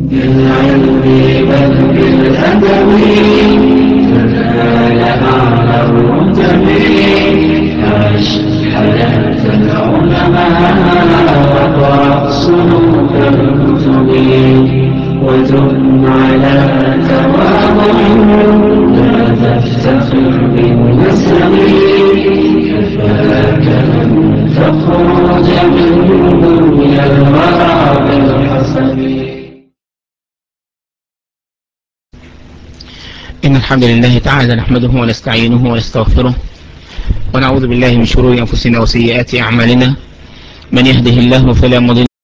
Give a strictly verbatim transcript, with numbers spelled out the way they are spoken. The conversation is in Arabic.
بالعلم بل بالأدب تنال أعلى الرتب. عش حياة العلماء واقرأ صنوف الكتب وتم على تواضع لا تفتخر بالنسب. كفاك أن تخرج من دنيا الورى بالحسب. إن الحمد لله تعالى نحمده ونستعينه ونستغفره ونعوذ بالله من شرور أنفسنا وسيئات أعمالنا. من يهده الله فلا مضل